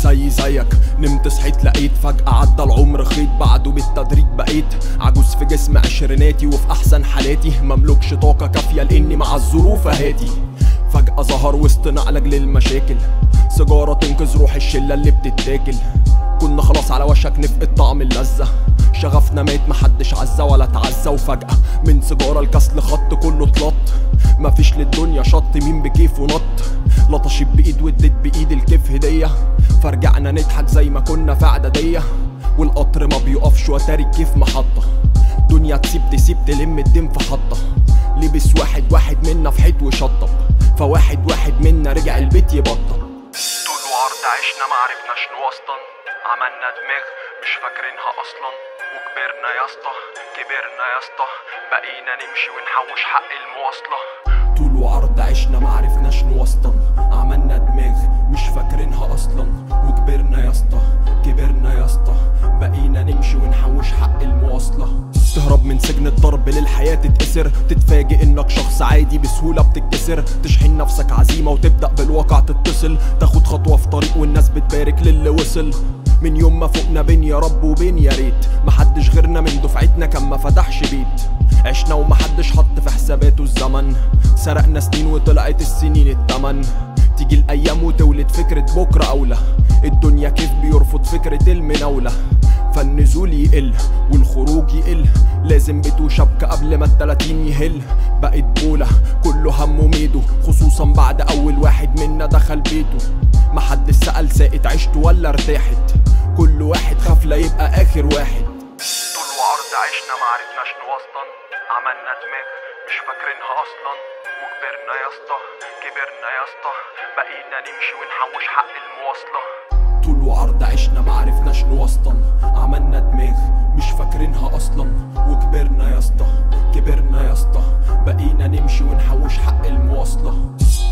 زيك نمت صحيت لقيت فجأة عدى العمر خيط بعده بالتدريج بقيت عجوز في جسم عشريناتي وفي احسن حالاتي مملكش طاقة كافية لاني مع الظروف اهاتي. فجأة ظهر وسطنا علاج للمشاكل، سيجارة تنقذ روح الشلة اللي بتتاكل. كنا خلاص على وشك نفقد طعم اللذة، شغفنا مات محدش عزة ولا تعزى. وفجأة من سيجارة الكسل خط كله اتلط، مفيش للدنيا شط مين بكيفه نط. لطشت بايد وادت بايد الكيف هدية، فرجعنا نضحك زي ما كنا في اعدادية. والقطر ما بيقفش وتاري الكيف محطة، دنيا تسيب تلم الدم في حطة. لبس واحد منا في حيط وشطب، فواحد منا رجع البيت يبطل. طول وعرض عشنا معرفناش نوسطن، عملنا دماغ مش فاكرينها اصلا. وكبرنا يا اسطى كبرنا يا اسطى، بقينا نمشي ونحوش حق المواصلة. طول وعرض عشنا معرفناش نوسطن، عملنا دماغ مش فاكرينها اصلا. وكبرنا يا اسطى كبرنا يا اسطى، بقينا نمشي ونحوش حق المواصلة. تهرب من سجن الضرب للحياة تتكسر، تتفاجئ انك شخص عادي بسهولة بتتكسر. تشحن نفسك عزيمة وتبدأ بالواقع تتصل، تاخد خطوة في طريق والناس بتبارك للي وصل. من يوم ما فوقنا بين يا رب وبين يا ريت، محدش غيرنا من دفعتنا كان ما فتحش بيت. عشنا ومحدش حط في حساباته الزمن، سرقنا سنين وطلعت السنين التمن. تيجي الايام وتولد فكرة بكرة اولى، الدنيا كيف بيرفض فكرة المناولة. فالنزول يقل والخروج يقل، لازم بيت وشبكة قبل ما ال30 يهل. بقت بولة كله همه ميدو، خصوصا بعد اول واحد منا دخل بيته. محدش سأل ساقت عشت ولا ارتاحت، كل واحد خاف لا يبقى اخر واحد. طول وعرض عشنا معرفناش نوسطن، عملنا دماغ مش فاكرينها اصلا. وكبرنا يا اسطى كبرنا يا اسطى، بقينا نمشي ونحوش حق المواصلة. طول وعرض عشنا معرفناش نوسطن، عملنا دماغ مش فاكرينها اصلا. وكبرنا يا اسطى كبرنا يا اسطى، بقينا نمشي ونحوش حق المواصلة.